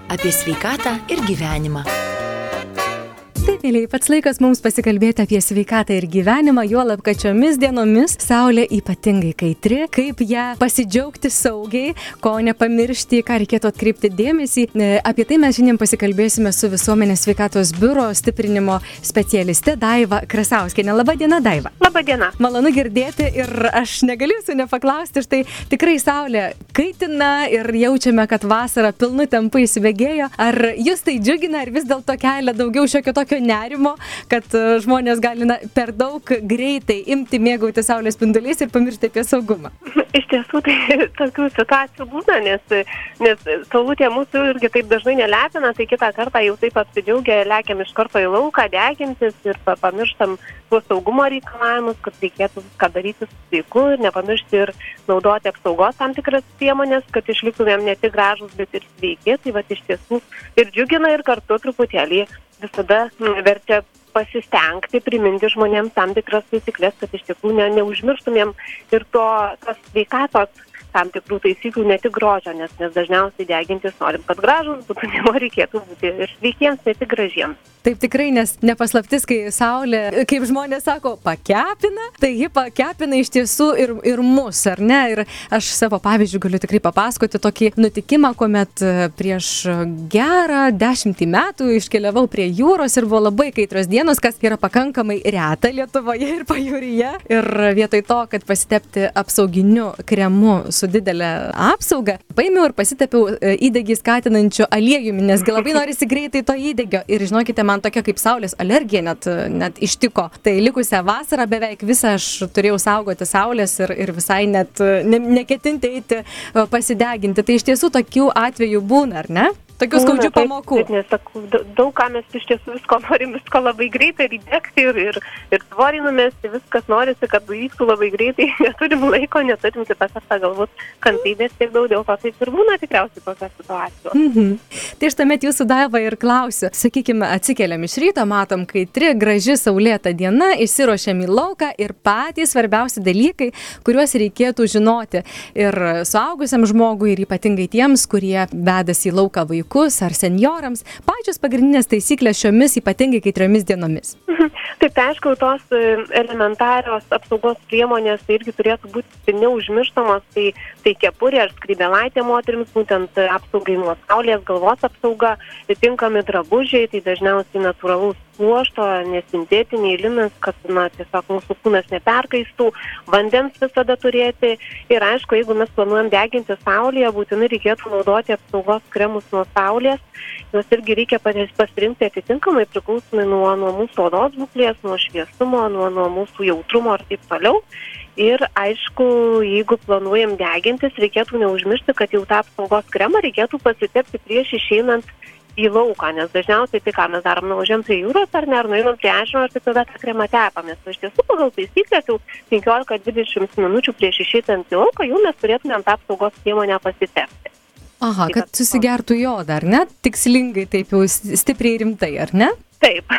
apie sveikatą ir gyvenimą. Taip, mėlyje, pats laikas mums pasikalbėti apie sveikatą ir gyvenimą, juolab, kad šiomis dienomis saulė ypatingai kaitri, kaip ją pasidžiaugti saugiai, ko nepamiršti, ką reikėtų atkreipti dėmesį. Apie tai mes šiandien pasikalbėsime su Visuomenės sveikatos biuro stiprinimo specialiste Daiva Krasauskienė. Labą dieną, Daiva. Labą dieną. Malonu girdėti ir aš negaliu jūsų nepaklausti, štai tikrai saulė kaitina ir jaučiame, kad vasara pilnu tempu įsibėgėjo. Ar jūs tai džiugina, ar vis dėlto kelia daugiau šiokio tokio nerimo, kad žmonės gali per daug greitai imti mėgauti saulės spinduliais ir pamiršti apie saugumą? Iš tiesų, tai tokių situacijų būna, nes saulutė mūsų irgi taip dažnai nelepina, tai kitą kartą jau taip apsidžiaugia, lekiam iš karto į lauką, degintis ir pamirštam tuos saugumo reikalavimus, kad reikėtų viską daryti su sveiku ir nepamiršti ir naudoti apsaugos tam tikras priemonės, kad išliktumėm ne tik gražus, bet ir sveiki. Tai iš tiesų ir džiugina ir kartu truputėlį visada verčia pasistengti, priminti žmonėms tam tikras taisyklės, kad iš tikrųjų neužmirštumėm ir tos sveikatos tam tikrų taisyklių, ne tik grožio, nes dažniausiai degintis norim, kad gražus būtų, reikėtų būti ir sveikiems, ne tik gražiems. Taip tikrai, nes nepaslaptis, kai saulė, kaip žmonės sako, pakepina, tai ji pakepina iš tiesų ir mus, ar ne? Ir aš savo pavyzdžių galiu tikrai papasakoti tokį nutikimą, kuomet prieš gerą 10 metų iškeliavau prie jūros ir buvo labai kaitros dienos, kas yra pakankamai reta Lietuvoje ir pajūryje. Ir vietoj to, kad pasitepti apsauginiu kremu su didelė apsauga, paėmiau ir pasitepiau įdegį skatinančiu aliejumi, nesgi labai norisi greitai to įdegio. Ir žinokite, man tokia kaip saulės alergija net ištiko. Tai likusią vasarą beveik visą aš turėjau saugoti saulės ir visai net neketinti eiti pasideginti. Tai iš tiesų tokių atvejų būna, ar ne? Tokių skaudžių pamokų. Nes daug ką mes iš tiesų visko labai greitai ir įdegti ir svorį numesti, viskas norisi, kad vyktų labai greitai, neturim laiko, neturim kitą kartą galbūt kantrybės tiek daug, dėl to taip ir būna tikriausiai tokia situacija. Tai štamet jūsų, Daiva, ir klausiu, sakykime, atsikeliam iš ryto, matom kaitri, graži saulėta diena, išsiruošiam į lauką ir patys svarbiausi dalykai, kuriuos reikėtų žinoti ir suaugusiam žmogui ir ypatingai tiems, kurie vedasi į lauką vaikų ar senjorams, pačios pagrindinės taisyklės šiomis ypatingai kaitriomis dienomis. Taip, tai aišku, tos elementarios apsaugos priemonės irgi turėtų būti neužmirštamos, tai kepurė ar skrybėlaitė moterims, būtent apsaugai nuo saulės, galvos apsauga, tinkami drabužiai, tai dažniausiai natūralus pluošto, nesintetiniai linas, kad tiesiog mūsų kūnas neperkaistų, vandens visada turėti ir aišku, jeigu mes planuojam deginti saulėje, būtinai reikėtų naudoti apsaugos kremus nuo saulės, juos irgi reikia pasirinkti atitinkamai priklausomai nuo mūsų odos būklės, nuo šviesumo, nuo mūsų jautrumo ir taip toliau. Ir aišku, jeigu planuojam degintis, reikėtų neužmiršti, kad jau tą apsaugos kremą reikėtų pasitepti prieš išeinant į lauką, nes dažniausiai tai, ką mes darom, nuvažiuojam prie jūros ar nueinam prie ežero ir tada tą kremą tepam, nes iš tiesų pagal taisyklės jau 15-20 minučių prieš išeitant į lauką jau mes turėtumėm tą apsaugos priemonę pasitepti. Aha, kad susigertų į odą, ar ne? Tikslingai taip jau stipriai rimtai, ar ne? Taip.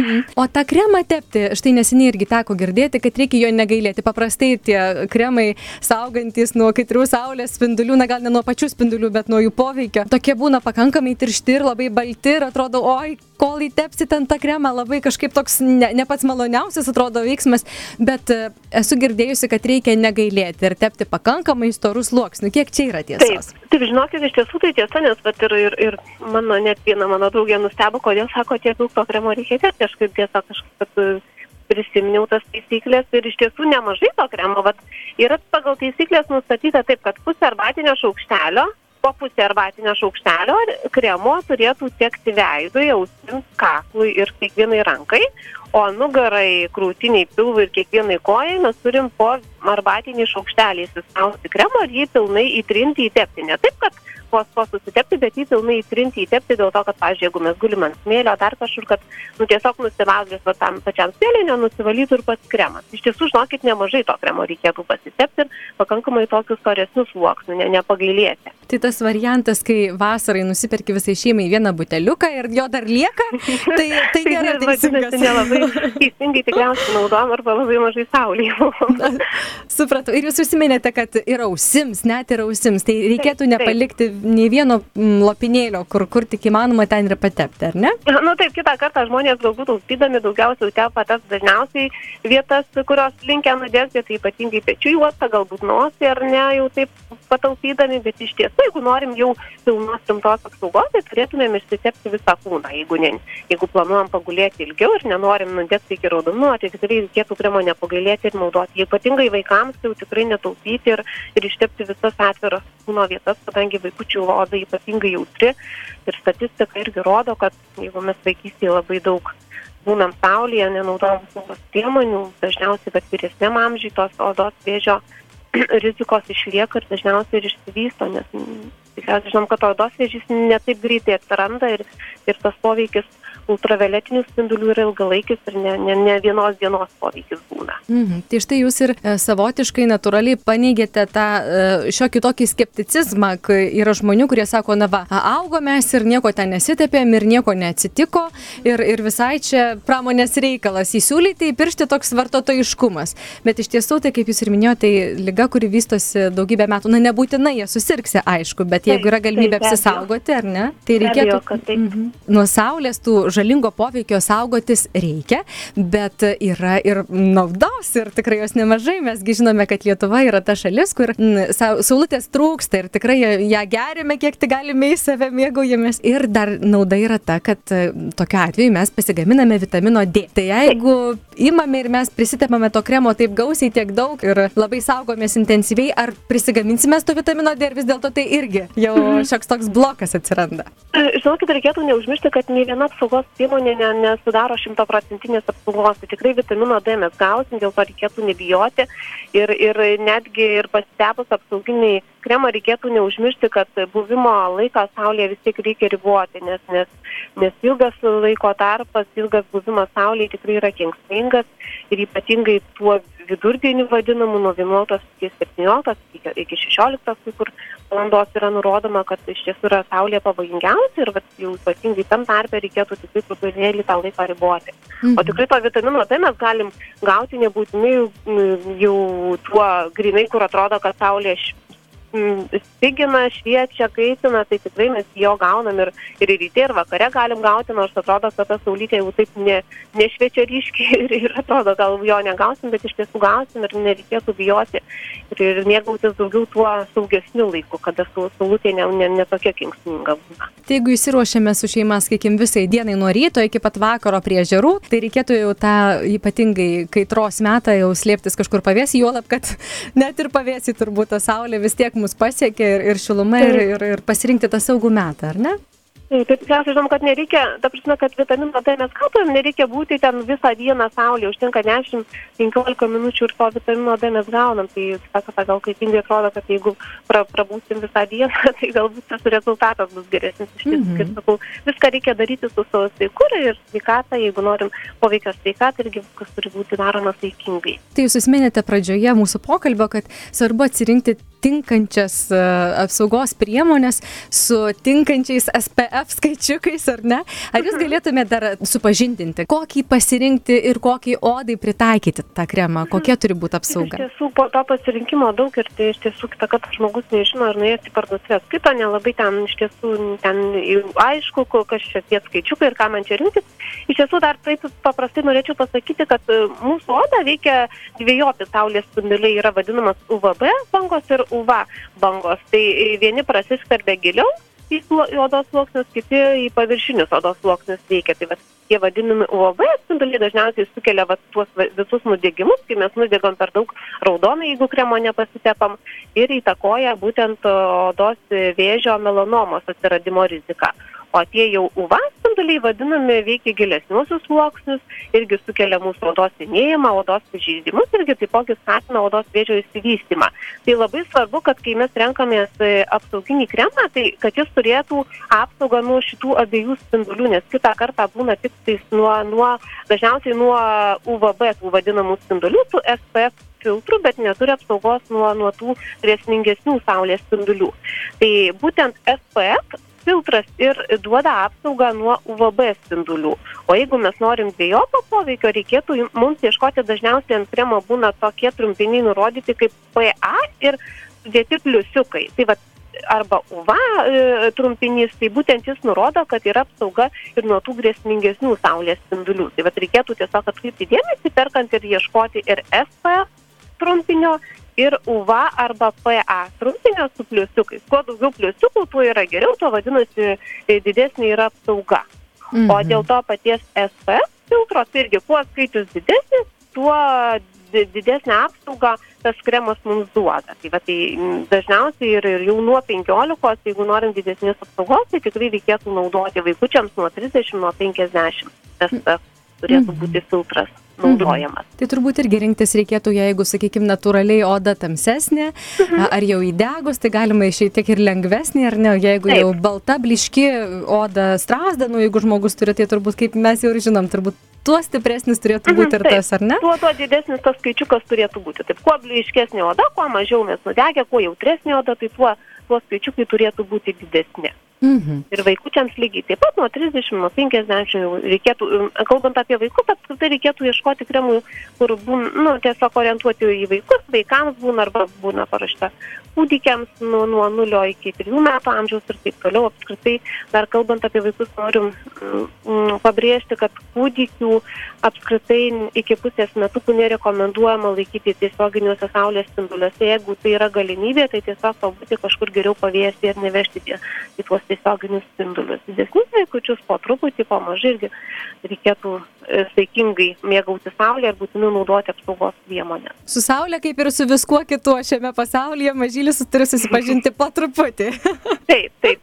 O tą kremą tepti, štai neseniai irgi teko girdėti, kad reikia jo negailėti. Paprastai tie kremai saugantis nuo kaitrių saulės spindulių, gal ne nuo pačių spindulių, bet nuo jų poveikio, tokie būna pakankamai tiršti ir labai balti ir atrodo, oi, kol įtepsi ten tą kremą, labai kažkaip toks ne pats maloniausias atrodo veiksmas, bet esu girdėjusi, kad reikia negailėti ir tepti pakankamai storus sluoksnių. Kiek čia yra tiesos? Taip, žinokit, iš tiesų tai tiesa, nes ir net viena mano draugė nustebo, kodėl sako tiek daug to kremo reikia tepti, kažkaip tiesiog prisiminiau tas taisyklės ir iš tiesų nemažai to kremo. Yra pagal taisyklės nustatyta taip, kad pusę arbatinio šaukštelio, po pusę arbatinio šaukštelio kremo turėtų tekti veidui, ausims, kaklui ir kiekvienai rankai, o nugarai, krūtiniai, pilvui ir kiekvienai kojai mes turim po arbatinį šaukštelį įsispausti kremo ir jį pilnai įtrinti, įtepti. Ne taip, kad vos susitepti, bet jį pilnai įtrinti, įtepti dėl to, kad, pavyzdžiui, jeigu mes gulim ant smėlio, dar kažkur, kad tiesiog nusivalgęs tam pačiam smėlį, nusivalytų ir pats kremas. Iš tiesų, žinokit, nemažai to kremo reikėtų pasitepti ir pakankamai tokius storesnius sluoksnius, nepagailėti. Tai tas variantas, kai vasarai nusiperki visai šeimai vieną buteliuką ir jo dar lieka, tai nėra teisingas. Nelabai teisingai tikriausiai naudojam arba labai mažai saulėje. Supratau. Ir jūs užsiminėte, kad ir ausims, net ir ausims, tai reikėtų nepalikti nei vieno lopinėlio, kur tik įmanoma ten ir patepti, ar ne? Nu taip, kitą kartą žmonės galbūt taupydami daugiausiai tepa tas dažniausiai vietas, kurios linkę nudegti, tai ypatingai pečių juostą, galbūt nosį ar ne, jau taip pataupydami, bet iš tiesų, jeigu norim jau pilnos rimtos apsaugos, tai turėtumėm išsitepti visą kūną. Jeigu planuojam pagulėti ilgiau ir nenorim nudegti iki raudonumo, tai tikrai reikėtų kremo nepagailėti ir naudoti. Ypatingai vaikams jau tikrai netaupyti ir ištepti visas atviras kūno vietas, kadangi vaikučių oda ypatingai jautri. Ir statistika irgi rodo, kad jeigu mes vaikystėje labai daug būnam saulėje, nenaudojam apsaugos priemonių, dažniausiai, bet vyresniam amžiui tos odos vėžio rizikos išlieka ir dažniausiai ir išsivysto, nes tikriausiai žinom, kad odos vėžys netaip greitai atsiranda ir tas poveikis ultravioletinių spindulių yra ilgalaikis ir ne vienos dienos poveikis būna. Tai štai jūs ir savotiškai natūraliai paneigėte tą šiokį tokį skepticizmą, kai yra žmonių, kurie sako, na va, augo mes ir nieko ten nesitepėm ir nieko neatsitiko ir visai čia pramonės reikalas įsiūlyti įpiršti toks vartotojiškumas. Bet iš tiesų, tai kaip jūs ir minėjote, tai liga, kuri vystosi daugybę metų, na nebūtinai jie susirgsi, aišku, bet jeigu yra galimybė apsisaugoti, ar ne, tai reikėtų nuo saulės tų žalingo poveikio saugotis reikia, bet yra ir naudos ir tikrai jos nemažai. Mesgi žinome, kad Lietuva yra ta šalis, kur saulutės trūksta ir tikrai ją gerime, kiek tik galime į save mėgaujamės. Ir dar nauda yra ta, kad tokiu atveju mes pasigaminame vitamino D. Tai jeigu imame ir mes prisitepame to kremo taip gausiai tiek daug ir labai saugomės intensyviai, ar prisigaminsime to vitamino D ir vis dėlto tai irgi jau šioks toks blokas atsiranda? Žinokit, reikėtų neužmiršti, kad nei viena apsaugos priemonė nesudaro 100% apsaugos. Tai tikrai vitamino D mes gausim, dėl to reikėtų nebijoti ir netgi ir pasitepus apsauginį kremą reikėtų neužmiršti, kad buvimo laiką saulėje vis tiek reikia riboti, nes ilgas laiko tarpas, ilgas buvimas saulėje tikrai yra kenksmingas ir ypatingai tuo vidurdienį vadinamų nuo 11 iki 17 iki 16 kur valandos yra nurodoma, kad iš tiesų yra saulė pavojingiausia ir jau ypatingai tam tarpe reikėtų tikrai truputėlį tą laiką riboti. O tikrai to vitamino D mes galim gauti nebūtinai jau tuo grinai, kur atrodo, kad saulė spigina, šviečia, kaitina, tai tikrai mes jo gaunam ir ryte ir vakare galim gauti, nors atrodo, kad ta saulytė jau taip nešviečia ryškiai ir atrodo, gal jo negausim, bet iš tiesų gausim ir nereikėtų bijoti ir mėgautis daugiau tuo saugesniu laiku, kada saulutė ne tokia kenksminga būna. Tai jeigu įsiruošiame su šeima, sakykim, visai dienai nuo ryto iki pat vakaro prie ežerų, tai reikėtų jau tą ypatingai kaitros metą jau slėptis kažkur pavėsį, juolab, kad net ir pavėsį turbūt ta saulė vis tiek mus pasiekia ir šiluma ir pasirinkti tą saugų metą, ar ne? Taip, tikriausiai žinom, kad nereikia, ta prasme, kad vitamino D mes gautumėm, nereikia būti ten visą dieną saulėje, užtenka 10-15 minučių ir to vitamino D mes gaunam. Tai gal kaitingai atrodo, kad jeigu prabūsim visą dieną, tai galbūt tas rezultatas bus geresnis. Iš tiesų, kaip sakau, viską reikia daryti su savo sveiku ir sveikatą, jeigu norim poveikio sveikatą, irgi viskas turi būti daroma sveikingai. Tai jūs užsiminėte pradžioje mūsų pokalbio, kad svarbu atsirinkti tinkančias apsaugos priemonės su tinkančiais SPF skaičiukais, ar ne? Ar jūs galėtumėte dar supažindinti, kokį pasirinkti ir kokį odai pritaikyti tą kremą? Kokia turi būti apsauga? Iš tiesų, po to pasirinkimo daug ir tai iš tiesų kitą kartą žmogus nežino ar nuėjęs į parduotuvę skaito, nelabai ten iš tiesų ten aišku, kas čia tie skaičiukai ir ką man čia rinktis. Iš tiesų dar taip paprastai norėčiau pasakyti, kad mūsų oda veikia dviejopi saulės spinduliai, yra vadinamas UVB bangos ir UV bangos. Tai vieni prasiskverbia giliau į odos sluoksnius, kiti į paviršinius odos sluoksnius veikia. Tai tie vadinami UVB spinduliai dažniausiai sukelia tuos visus nudegimus, kai mes nudegam per daug raudoną, jeigu kremo nepasitepam, ir įtakoja būtent odos vėžio melanomos atsiradimo riziką. O tie jau UV spinduliai vadinami veikia gilesniuosius sluoksnius, irgi sukelia mūsų odos senėjimą, odos pažeidimus, irgi taipogi skatina odos vėžio išsivystymą. Tai labai svarbu, kad kai mes renkamės apsauginį kremą, tai kad jis turėtų apsaugą nuo šitų abiejų spindulių, nes kitą kartą būna tik dažniausiai nuo UVB, tų vadinamų spindulių, tų SPF filtrų, bet neturi apsaugos nuo tų grėsmingesnių saulės spindulių. Tai būtent SPF filtras ir duoda apsaugą nuo UVB spindulių. O jeigu mes norim dviejopo poveikio, reikėtų mums ieškoti, dažniausiai ant kremo būna tokie trumpiniai nurodyti kaip PA ir sudėti pliusiukai. Tai arba UV trumpinys, tai būtent jis nurodo, kad yra apsauga ir nuo tų grėsmingesnių saulės spindulių. Tai reikėtų tiesiog atkreipti dėmesį, perkant ir ieškoti ir SPF trumpinio, ir UV arba PA trumpinio su pliusiukais. Kuo daugiau pliusiukų, tuo yra geriau, tuo vadinasi didesnė yra apsauga. O dėl to paties SPF filtro, tai irgi kuo skaičius didesnis, tuo didesnę apsaugą tas kremas mums duoda. Tai dažniausiai ir jau nuo 15, jeigu norim didesnės apsaugos, tai tikrai reikėtų naudoti vaikučiams nuo 30, nuo 50 SPF turėtų būti filtras naudojamas. Tai turbūt irgi rinktis reikėtų, jeigu, sakykime, natūraliai oda tamsesnė, ar jau įdegus, tai galima išeiti ir lengvesnė, ar ne, jeigu jau balta, blyški oda strazdanų, jeigu žmogus turi, tai turbūt, kaip mes jau ir žinom, turbūt tuo stipresnis turėtų būti ir tas, ar ne? Tuo didesnis tas skaičiukas turėtų būti. Taip, kuo blyškesnė oda, kuo mažiau mes nudegę, kuo jautresnė oda, tai tuo skaičiukai turėtų būti didesni. Ir vaikučiams lygiai taip pat nuo 30, nuo 50 reikėtų, kalbant apie vaikus, apskritai reikėtų ieškoti kremų, kur tiesiog orientuoti į vaikus, vaikams būna arba būna parašta kūdikiams nuo 0 iki 3 metų amžiaus ir taip toliau. Apskritai, dar kalbant apie vaikus, norim pabrėžti, kad kūdikių apskritai iki pusės metukų nerekomenduojama laikyti tiesioginiuose saulės spinduliuose. Jeigu tai yra galimybė, tai tiesiog pabūti kažkur geriau pavėsyje ir nevežti į tuos tiesioginius spindulius. Didesnius vaikučius po truputį, po mažai irgi reikėtų saikingai mėgauti saulę ir būtinai naudoti apsaugos priemonę. Su saulė, kaip ir su viskuo kitu šiame pasaulyje, mažylis turi susipažinti po truputį. Taip,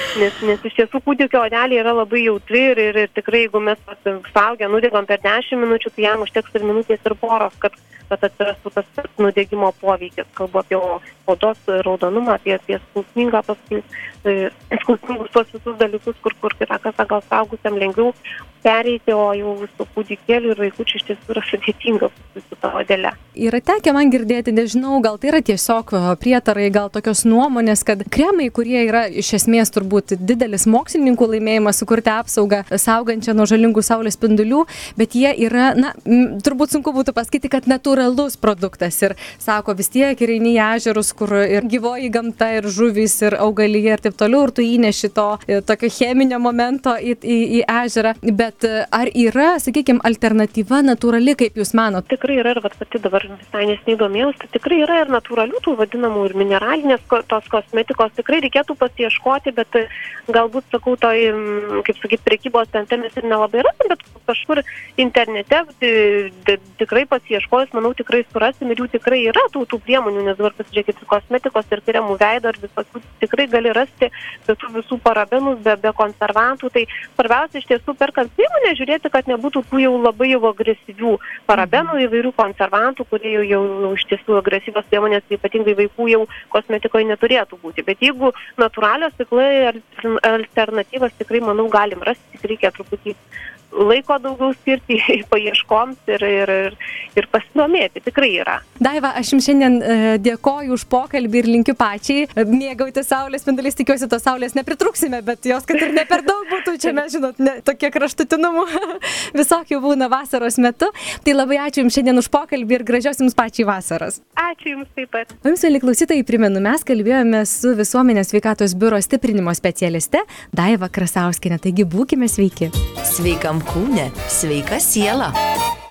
nes iš tiesų kūdikio odelė yra labai jautri ir tikrai, jeigu mes suaugę nudegam per 10 minučių, tai jam užteks ir minutės ir poros, kad atsirastų tas nudegimo poveikis. Kalbu apie odos raudonumą, apie skausmingą paskui, skausmingus tuos visus dalykus, kur yra kas gal saugusiam lengviau pereiti, o jau su kūdikėliu ir vaikučiu iš tiesų yra sudėtinga su ta odele. Yra tekę man girdėti, nežinau, gal tai yra tiesiog prietarai, gal tokios nuomonės, kad kremai, kurie yra iš esmės turbūt didelis mokslininkų laimėjimas sukurti apsaugą saugančią nuo žalingų saulės spindulių, bet jie yra, turbūt sunku būtų pasakyti, kad natūralus produktas ir sako, vis tiek ir eini į ežerus, kur ir gyvoji gamta, ir žuvys, ir augalija ir taip toliau, ir tu įneši to tokio cheminio momento į ežerą, bet ar yra, sakykime, alternatyva natūrali, kaip jūs manot? Tikrai yra ir pati dabar visai nesiniai domėjaus, tai tikrai yra ir natūralių tų vadinamų ir mineralinės tos kosmetikos, tikrai reikėtų pasiieškoti, bet galbūt, sakau, kaip sakyti, prekybos centre mes ir nelabai rasim, bet kažkur internete tikrai pasiieškojus, manau, tikrai surasim ir jų tikrai yra tų priemonių, nes dabar pasižiūrėkit, kosmetikos ir kremų veido ir visokių tikrai gali rasti be tų visų parabenų, be konservantų, tai svarbiausia iš tiesų perkant priemonę žiūrėti, kad nebūtų tų jau labai jau agresyvių parabenų, įvairių konservantų, kurie jau iš tiesų agresyvios priemonės, ypatingai vaikų jau kosmetikoje neturėtų būti. Bet jeigu natūralios tiklai alternatyvas tikrai, manau, galim rasti, tik reikia truputį laiko daugiau skirti paieškoms ir pasidomėti, tikrai yra. Daiva, aš jums šiandien dėkoju už pokalbį ir linkiu pačiai mėgauti saulės spinduliais, tikiuosi tos saulės nepritruksime, bet jos, kad ir ne per daug būtų, čia mes, žinot, tokie kraštutinumų visokių būna vasaros metu. Tai labai ačiū jums šiandien už pokalbį ir gražios jums pačiai vasaros. Ačiū jums taip pat. O jums, mieli klausytojai, primenu, mes kalbėjome su Visuomenės sveikatos biuro stiprinimo specialiste Daiva Krasauskiene, taigi būkime sveiki. Sveikam kūne, sveika siela.